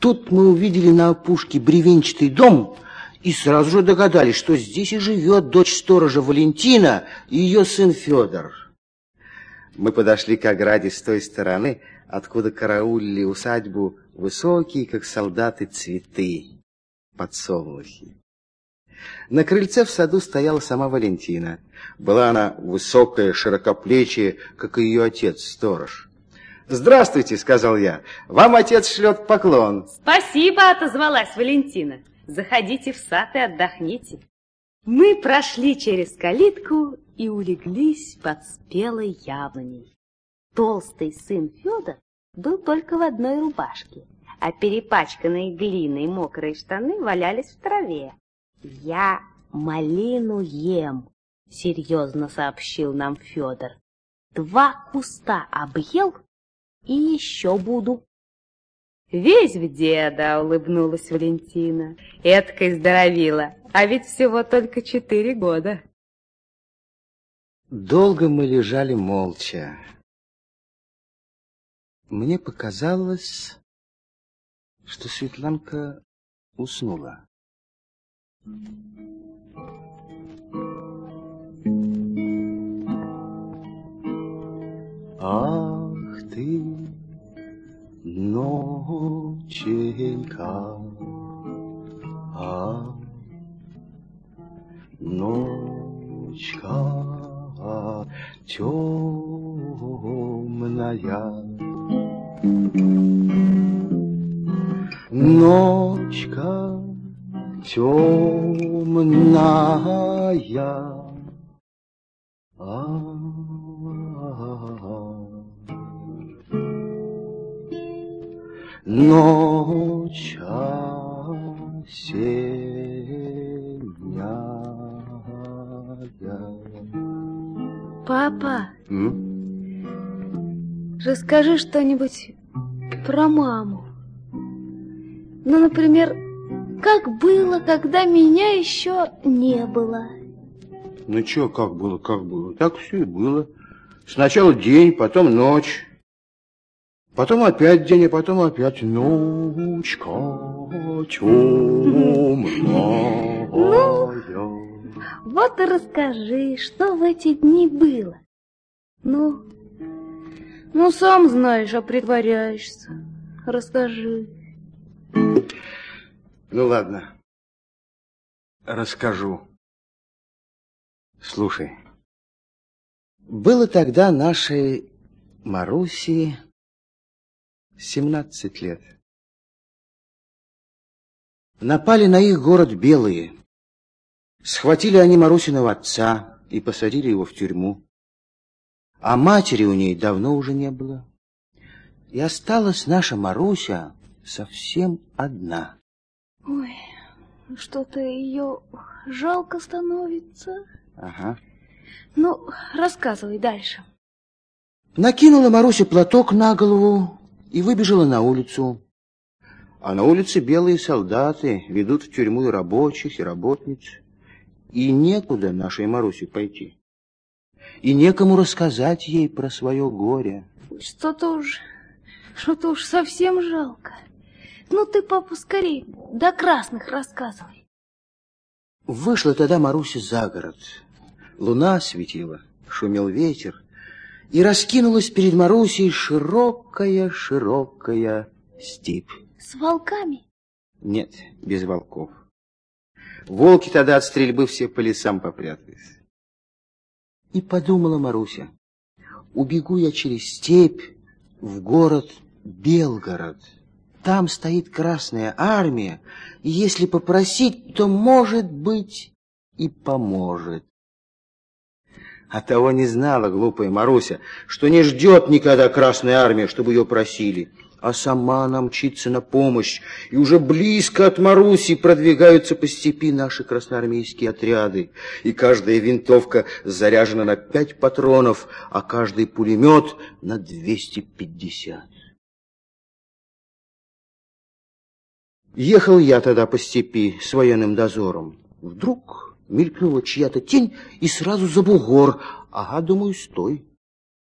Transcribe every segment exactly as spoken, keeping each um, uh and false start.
тут мы увидели на опушке бревенчатый дом и сразу же догадались, что здесь и живет дочь сторожа Валентина и ее сын Федор. Мы подошли к ограде с той стороны, откуда караулили усадьбу высокие, как солдаты, цветы, подсолнухи. На крыльце в саду стояла сама Валентина. Была она высокая, широкоплечья, как и ее отец-сторож. «Здравствуйте», — сказал я, — «вам отец шлет поклон». «Спасибо», — отозвалась Валентина. «Заходите в сад и отдохните». Мы прошли через калитку и улеглись под спелой яблоней. Толстый сын Федор был только в одной рубашке, а перепачканные глиной мокрые штаны валялись в траве. «Я малину ем», — серьезно сообщил нам Федор. «Два куста объел и еще буду». «Весь в деда», — улыбнулась Валентина. «Эткой здоровила, а ведь всего только четыре года». Долго мы лежали молча. Мне показалось, что Светланка уснула. Ах ты, ноченька, ах, ночка темная, ночка темная, а, ночь осенняя. Папа, М? расскажи что-нибудь про маму. Ну, например, как было, когда меня еще не было? Ну, что, как было, как было? Так все и было. Сначала день, потом ночь. Потом опять день, а потом опять ночка темная. Ну, вот и расскажи, что в эти дни было. Ну, ну, сам знаешь, а притворяешься. Расскажи. Ну, ладно. Расскажу. Слушай. Было тогда нашей Маруси семнадцать лет. Напали на их город белые. Схватили они Марусиного отца и посадили его в тюрьму. А матери у ней давно уже не было. И осталась наша Маруся совсем одна. Ой, что-то ее жалко становится. Ага. Ну, рассказывай дальше. Накинула Маруся платок на голову и выбежала на улицу. А на улице белые солдаты ведут в тюрьму и рабочих, и работниц. И некуда нашей Марусе пойти. И некому рассказать ей про свое горе. Что-то уж, что-то уж совсем жалко. Ну ты, папа, скорее до красных рассказывай. Вышла тогда Маруся за город. Луна светила, шумел ветер, и раскинулась перед Марусей широкая-широкая степь. С волками? Нет, без волков. Волки тогда от стрельбы все по лесам попрятались. И подумала Маруся, убегу я через степь в город Белгород. Там стоит Красная Армия, и если попросить, то, может быть, и поможет. А того не знала глупая Маруся, что не ждет никогда Красная Армия, чтобы ее просили, а сама она мчится на помощь, и уже близко от Маруси продвигаются по степи наши красноармейские отряды, и каждая винтовка заряжена на пять патронов, а каждый пулемет на двести пятьдесят. Ехал я тогда по степи с военным дозором. Вдруг мелькнула чья-то тень и сразу за бугор. Ага, думаю, стой.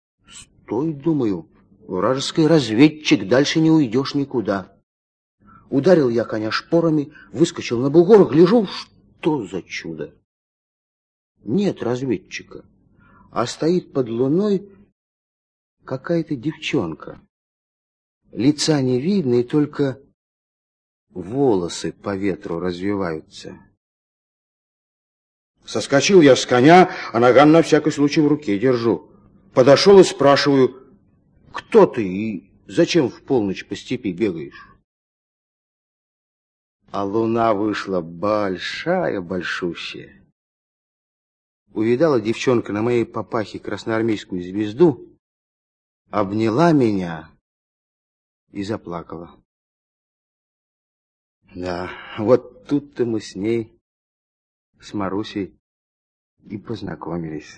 Стой, думаю. Вражеский разведчик, дальше не уйдешь никуда. Ударил я коня шпорами, выскочил на бугор, гляжу, что за чудо. Нет разведчика, а стоит под луной какая-то девчонка. Лица не видно, и только волосы по ветру развиваются. Соскочил я с коня, а наган на всякий случай в руке держу. Подошел и спрашиваю, кто ты и зачем в полночь по степи бегаешь? А луна вышла большая, большущая. Увидала девчонка на моей папахе красноармейскую звезду, обняла меня и заплакала. Да, вот тут-то мы с ней, с Марусей, и познакомились.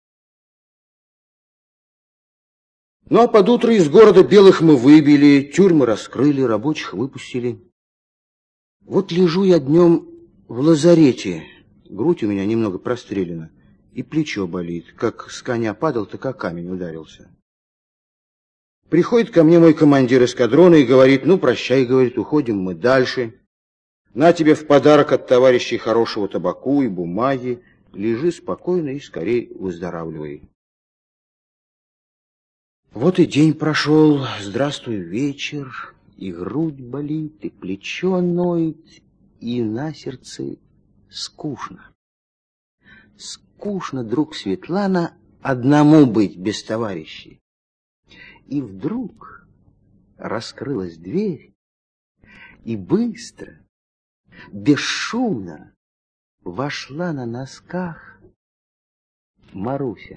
Ну, а под утро из города белых мы выбили, тюрьмы раскрыли, рабочих выпустили. Вот лежу я днем в лазарете, грудь у меня немного прострелена, и плечо болит, как с коня падал, так о камень ударился. Приходит ко мне мой командир эскадрона и говорит, ну, прощай, говорит, уходим мы дальше. На тебе в подарок от товарищей хорошего табаку и бумаги, лежи спокойно и скорее выздоравливай. Вот и день прошел, здравствуй, вечер, и грудь болит, и плечо ноет, и на сердце скучно. Скучно, друг Светлана, одному быть без товарищей. И вдруг раскрылась дверь, и быстро, бесшумно вошла на носках Маруся.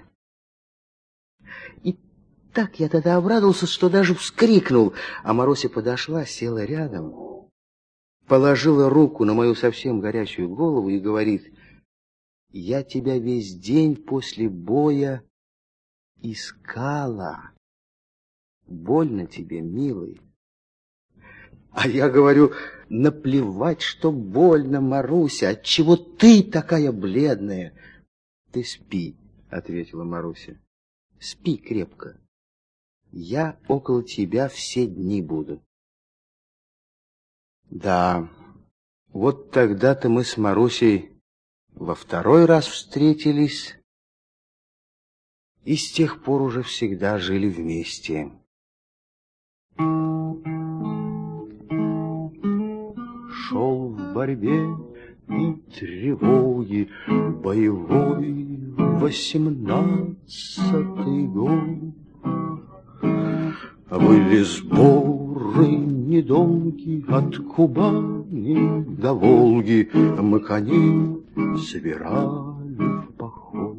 И так я тогда обрадовался, что даже вскрикнул, а Маруся подошла, села рядом, положила руку на мою совсем горячую голову и говорит, я тебя весь день после боя искала. Больно тебе, милый. А я говорю, наплевать, что больно, Маруся, отчего ты такая бледная? Ты спи, ответила Маруся. Спи крепко. Я около тебя все дни буду. Да, вот тогда-то мы с Марусей во второй раз встретились и с тех пор уже всегда жили вместе. Шел в борьбе и тревоги боевой восемнадцатый год. Были сборы недолгие от Кубани до Волги, мы коней собирали в поход.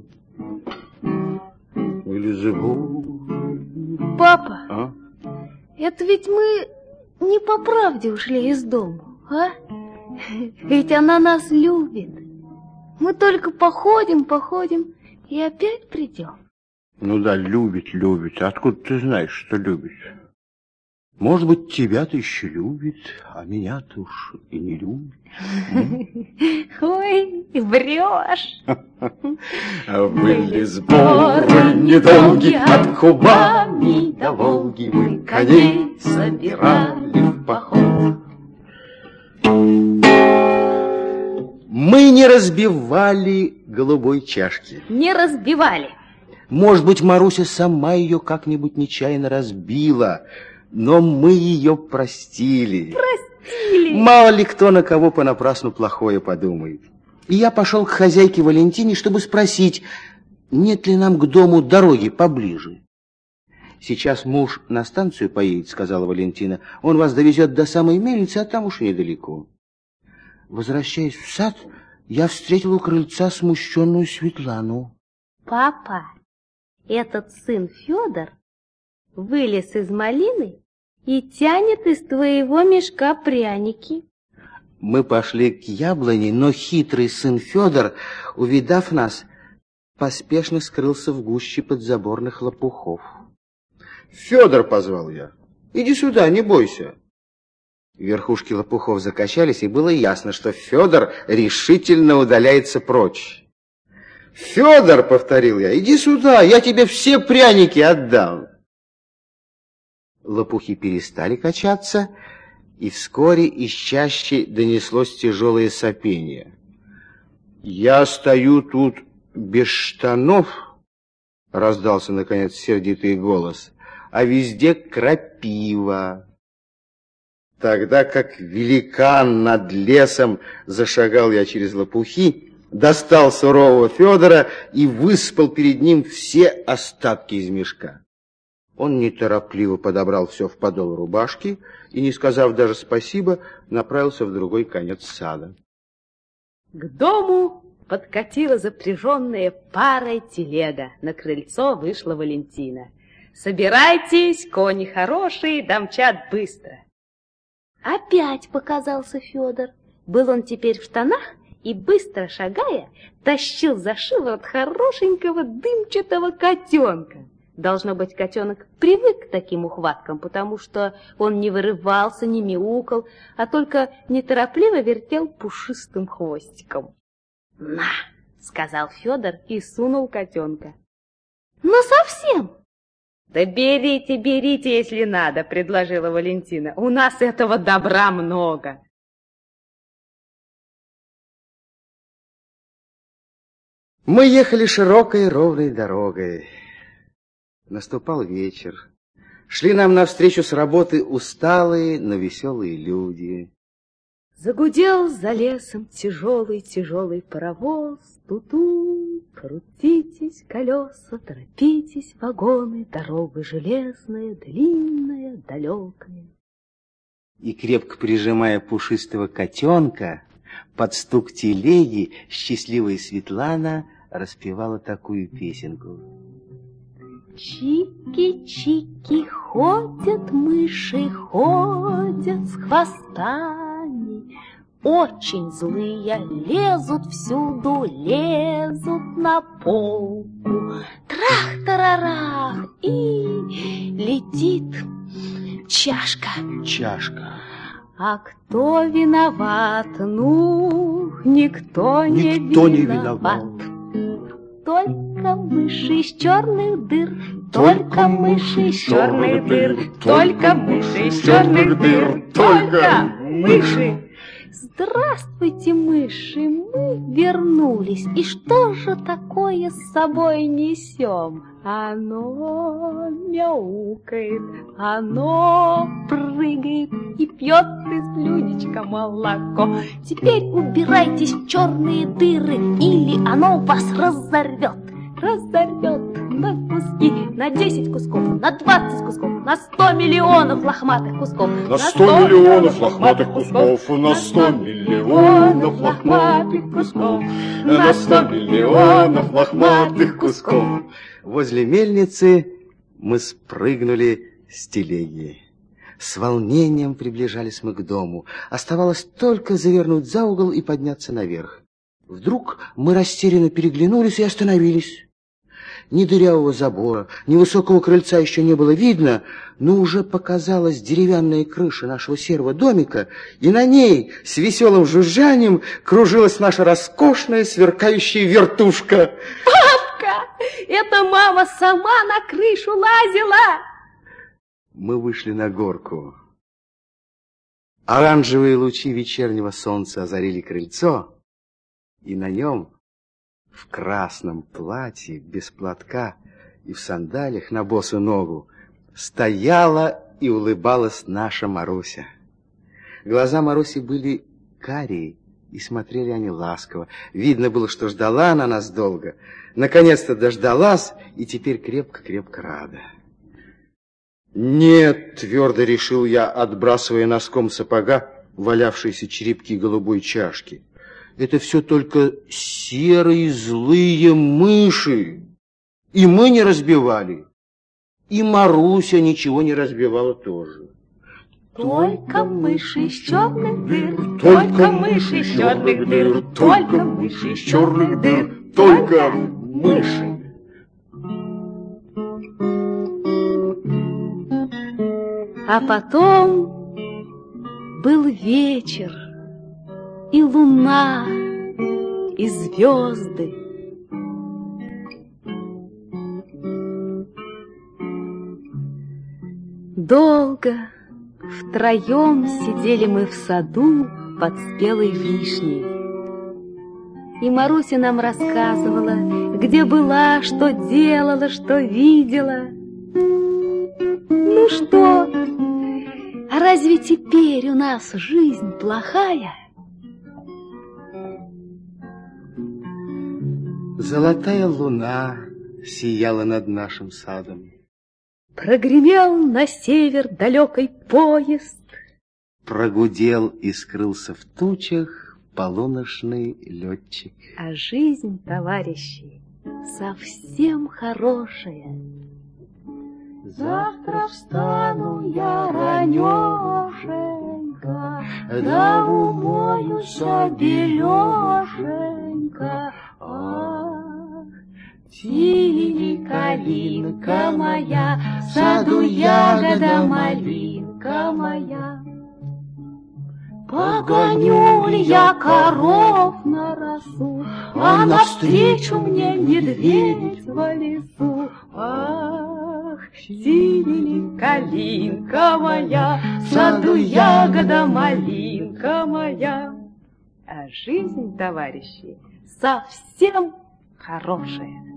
Были сборы... Папа, А? это ведь мы не по правде ушли из дома, а? Ведь она нас любит. Мы только походим, походим и опять придем. Ну да, любит, любит. Откуда ты знаешь, что любит? Может быть, тебя-то еще любит, а меня-то уж и не любит. Ой, врешь. Были сборы недолгие от Кубани до Волги, мы коней собирали в поход. Мы не разбивали голубой чашки. Не разбивали. Может быть, Маруся сама ее как-нибудь нечаянно разбила, но мы ее простили. Простили. Мало ли кто на кого понапрасну плохое подумает. И я пошел к хозяйке Валентине, чтобы спросить, нет ли нам к дому дороги поближе. Сейчас муж на станцию поедет, сказала Валентина. Он вас довезет до самой мельницы, а там уж недалеко. Возвращаясь в сад, я встретил у крыльца смущенную Светлану. Папа, этот сын Федор вылез из малины и тянет из твоего мешка пряники. Мы пошли к яблоне, но хитрый сын Федор, увидав нас, поспешно скрылся в гуще подзаборных лопухов. Федор, позвал я, иди сюда, не бойся. Верхушки лопухов закачались, и было ясно, что Федор решительно удаляется прочь. Федор, повторил я, иди сюда, я тебе все пряники отдам. Лопухи перестали качаться, и вскоре из чащи донеслось тяжелое сопение. «Я стою тут без штанов», — раздался, наконец, сердитый голос, «а везде крапива». Тогда как великан над лесом зашагал я через лопухи, достал сурового Федора и высыпал перед ним все остатки из мешка. Он неторопливо подобрал все в подол рубашки и, не сказав даже спасибо, направился в другой конец сада. К дому подкатила запряженная парой телега. На крыльцо вышла Валентина. «Собирайтесь, кони хорошие, домчат быстро». Опять показался Федор. Был он теперь в штанах и, быстро шагая, тащил за шиворот хорошенького дымчатого котенка. Должно быть, котенок привык к таким ухваткам, потому что он не вырывался, не мяукал, а только неторопливо вертел пушистым хвостиком. «На!» — сказал Федор и сунул котенка. «Но совсем!» «Да берите, берите, если надо», — предложила Валентина. «У нас этого добра много». Мы ехали широкой ровной дорогой. Наступал вечер. Шли нам навстречу с работы усталые, но веселые люди. Загудел за лесом тяжелый-тяжелый паровоз. Ту-ту, крутитесь колеса, торопитесь вагоны, дорога железная, длинная, далекая. И, крепко прижимая пушистого котенка, под стук телеги счастливая Светлана распевала такую песенку. Чики-чики, ходят мыши, ходят с хвостами, очень злые, лезут всюду, лезут на полку. Трах-тарарах, и летит чашка. Чашка. А кто виноват? Ну, никто, никто не не виноват. виноват. Только мыши из черных дыр, Только мыши из черных дыр, только мыши из черных дыр, только мыши. Здравствуйте, мыши, мы вернулись. И что же такое с собой несем? Оно мяукает, оно прыгает и пьет из блюдечка молоко. Теперь убирайтесь в черные дыры, или оно вас разорвет. Разорвет на куски, на десять кусков, на двадцать кусков, на сто миллионов лохматых кусков. На сто миллионов лохматых кусков, на сто миллионов лохматых кусков, на сто миллионов лохматых кусков. Возле мельницы мы спрыгнули с телеги. С волнением приближались мы к дому. Оставалось только завернуть за угол и подняться наверх. Вдруг мы растерянно переглянулись и остановились. Ни дырявого забора, ни высокого крыльца еще не было видно, но уже показалась деревянная крыша нашего серого домика, и на ней с веселым жужжанием кружилась наша роскошная сверкающая вертушка. Папка, это мама сама на крышу лазила! Мы вышли на горку. Оранжевые лучи вечернего солнца озарили крыльцо, и на нем, в красном платье, без платка и в сандалиях на босу ногу, стояла и улыбалась наша Маруся. Глаза Маруси были карие, и смотрели они ласково. Видно было, что ждала она нас долго. Наконец-то дождалась, и теперь крепко-крепко рада. «Нет», — твердо решил я, отбрасывая носком сапога валявшиеся черепки голубой чашки, «это все только серые злые мыши. И мы не разбивали, и Маруся ничего не разбивала тоже». Только мыши из черных дыр, Только мыши из черных дыр, только мыши из черных дыр, только мыши. А потом был вечер, и луна, и звезды. Долго, Втроем сидели мы в саду под спелой вишней. И Маруся нам рассказывала, где была, что делала, что видела. Ну что, а разве теперь у нас жизнь плохая? Золотая луна сияла над нашим садом. Прогремел на север далекий поезд. Прогудел и скрылся в тучах полуночный летчик. А жизнь, товарищи, совсем хорошая. Завтра встану я ранешенько, да умоюся белешенько. Ах, тили калинка моя, в саду ягода малинка моя. Погоню ли я коров на росу, а навстречу мне медведь в лесу. Ах, синяя калинка моя, в саду ягода малинка моя. А жизнь, товарищи, совсем хорошая.